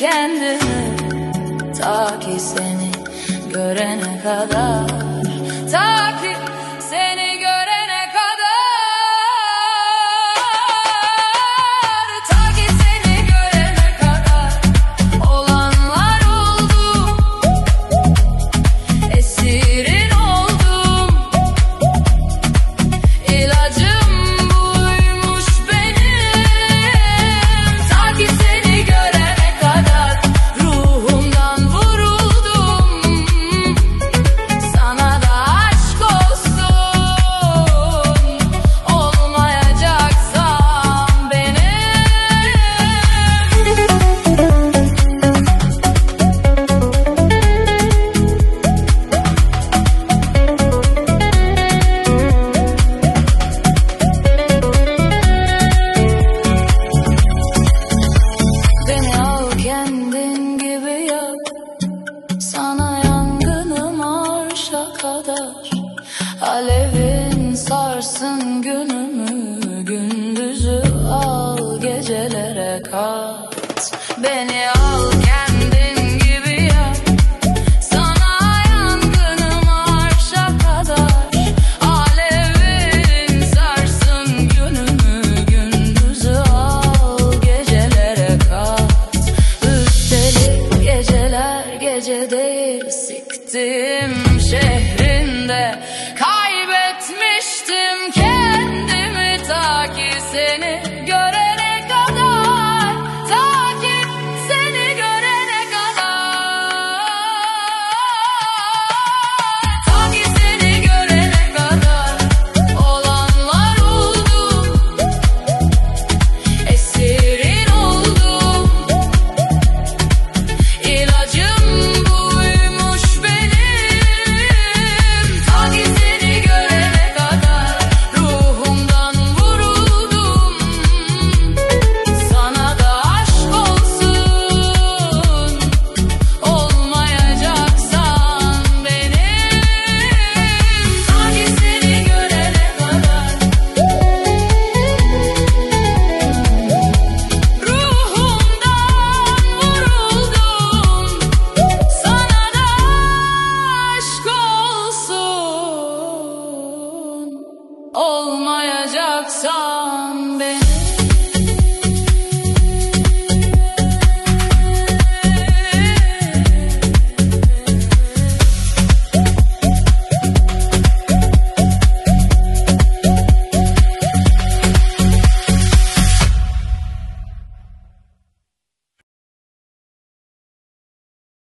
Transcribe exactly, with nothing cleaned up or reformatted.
kendimi, ta ki seni görene kadar, ta ki seni görene kadar, ta ki seni görene kadar olanlar oldu, esirin oldum, ilacım buymuş benim, ta ki seni görene kadar ruhumdan vuruldum, sana da aşk olsun, olmayacaksan benim. Beni al kendin gibi yak, sana yangınım arşa kadar, alevin sarsın günümü, gündüzü al gecelere kat. Beni al kendin gibi yak, sana yangınım arşa kadar, alevin sarsın günümü, gündüzü al gecelere kat. Üstelik geceler gece değil, siktir